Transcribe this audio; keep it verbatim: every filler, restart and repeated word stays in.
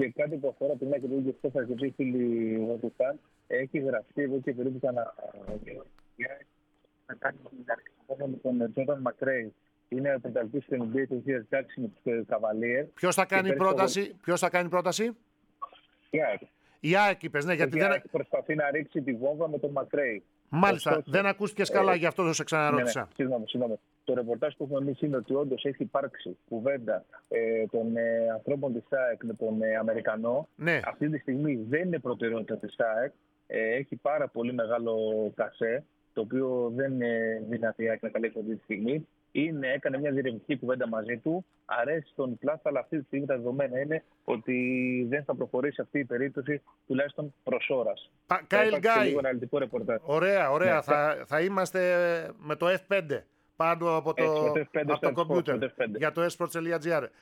Και κάτι που αφορά την άκρη του Στέφα και του φίλοι Βατουκάν, έχει γραφτεί εδώ και περίπου κανένα. Να κάνει με τον Τζόρνταν Μακρέι. Είναι πενταλτή στην N B A του δύο χιλιάδες έξι με τους Καβαλίες. Ποιος θα κάνει πρόταση, το... Ποιος θα κάνει πρόταση? Η ΑΕΚ. Η ΑΕΚ είπες, ναι, γιατί η δεν... ΑΕΚ προσπαθεί να ρίξει τη βόμβα με τον Μακρέι. Μάλιστα, Ωστόσο, δεν ακούστηκες καλά, ε, γι' αυτό σε ξαναρώτησα. Ναι, ναι, συγγνώμη, συγγνώμη. Το ρεπορτάζ που έχουμε εμείς είναι ότι όντως έχει υπάρξει κουβέντα ε, των ε, ανθρώπων της ΑΕΚ με τον ε, Αμερικανό. Ναι. Αυτή τη στιγμή δεν είναι προτεραιότητα της ΑΕΚ. Ε, έχει πάρα πολύ μεγάλο κασέ, το οποίο δεν είναι δυνατή να καλέσει αυτή τη στιγμή. Είναι, έκανε μια διερευνητική κουβέντα μαζί του. Αρέσει τον Πλάθα, αλλά αυτή τη στιγμή τα δεδομένα είναι ότι δεν θα προχωρήσει αυτή η περίπτωση, τουλάχιστον προς ώρας. Κάιλ Γκάι. Ωραία, ωραία. Ναι. Θα, θα είμαστε με το εφ πέντε πάνω από το, Έτσι, το εφ πέντε από το Sport, κομπιούτερ το εφ πέντε. για το e sports τελεία gr.